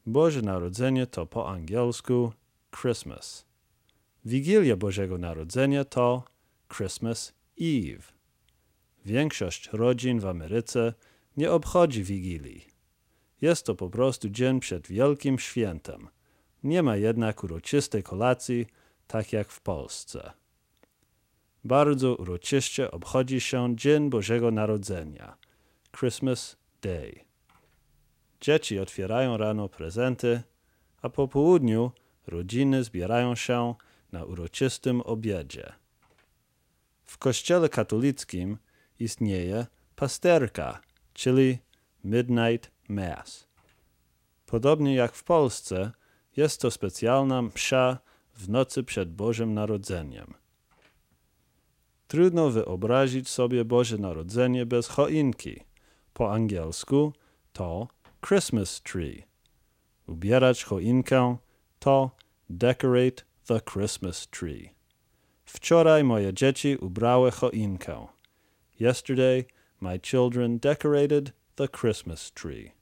Boże Narodzenie to po angielsku Christmas. Wigilia Bożego Narodzenia to Christmas Eve. Większość rodzin w Ameryce nie obchodzi Wigilii. Jest to po prostu dzień przed Wielkim Świętem. Nie ma jednak uroczystej kolacji, tak jak w Polsce. Bardzo uroczyście obchodzi się Dzień Bożego Narodzenia, Christmas Day. Dzieci otwierają rano prezenty, a po południu rodziny zbierają się na uroczystym obiedzie. W kościele katolickim istnieje pasterka, czyli Midnight Mass. Podobnie jak w Polsce, jest to specjalna msza w nocy przed Bożym Narodzeniem. Trudno wyobrazić sobie Boże Narodzenie bez choinki. Po angielsku to Christmas tree. Ubierać choinkę to decorate the Christmas tree. Wczoraj moje dzieci ubrały choinkę. Yesterday my children decorated the Christmas tree.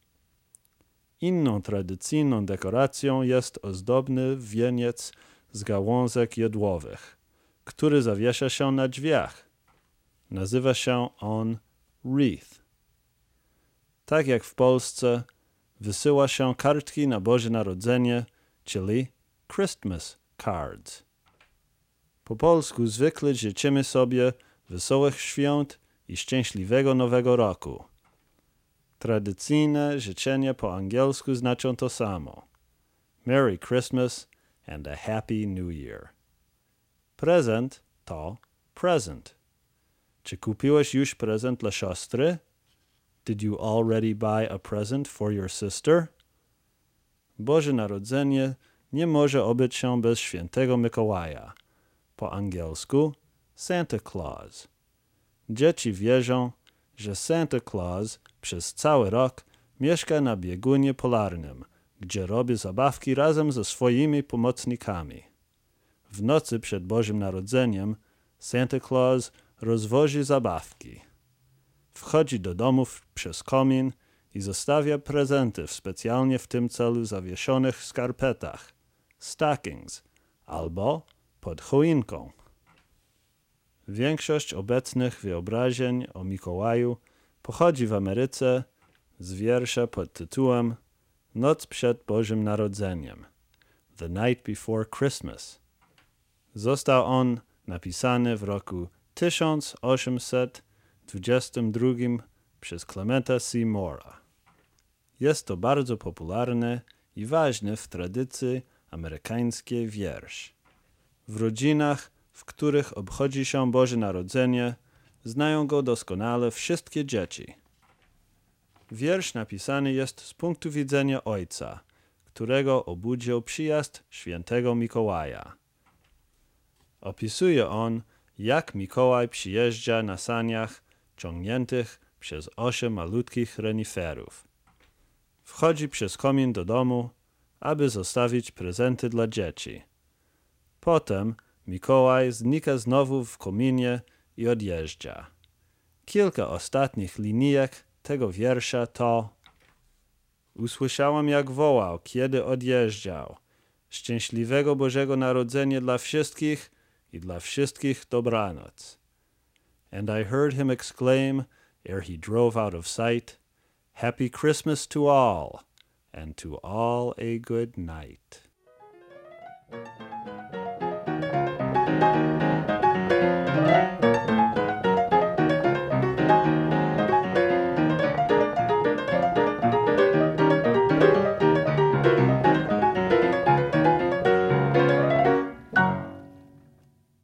Inną tradycyjną dekoracją jest ozdobny wieniec z gałązek jodłowych, który zawiesza się na drzwiach. Nazywa się on wreath. Tak jak w Polsce, wysyła się kartki na Boże Narodzenie, czyli Christmas cards. Po polsku zwykle życzymy sobie wesołych świąt i szczęśliwego Nowego Roku. Tradycyjne życzenia po angielsku znaczą to samo. Merry Christmas and a Happy New Year. Prezent to present. Czy kupiłeś już prezent dla siostry? Did you already buy a present for your sister? Boże Narodzenie nie może obyć się bez świętego Mikołaja. Po angielsku Santa Claus. Dzieci wierzą, że Santa Claus przez cały rok mieszka na biegunie polarnym, gdzie robi zabawki razem ze swoimi pomocnikami. W nocy przed Bożym Narodzeniem Santa Claus rozwozi zabawki. Wchodzi do domów przez komin i zostawia prezenty w specjalnie w tym celu zawieszonych skarpetach, stockings, albo pod choinką. Większość obecnych wyobrażeń o Mikołaju pochodzi w Ameryce z wiersza pod tytułem Noc przed Bożym Narodzeniem, The Night Before Christmas. Został on napisany w roku 1822 przez Clementa C. Moora. Jest to bardzo popularny i ważny w tradycji amerykańskiej wiersz. W rodzinach, w których obchodzi się Boże Narodzenie, znają go doskonale wszystkie dzieci. Wiersz napisany jest z punktu widzenia ojca, którego obudził przyjazd świętego Mikołaja. Opisuje on, jak Mikołaj przyjeżdża na saniach ciągniętych przez 8 malutkich reniferów. Wchodzi przez komin do domu, aby zostawić prezenty dla dzieci. Potem Mikołaj znika znowu w kominie i odjeżdża. Kilka ostatnich linijek tego wiersza to: Usłyszałam, jak wołał, kiedy odjeżdżał. Szczęśliwego Bożego Narodzenia dla wszystkich i dla wszystkich dobranoc. And I heard him exclaim, ere he drove out of sight, Happy Christmas to all, and to all a good night.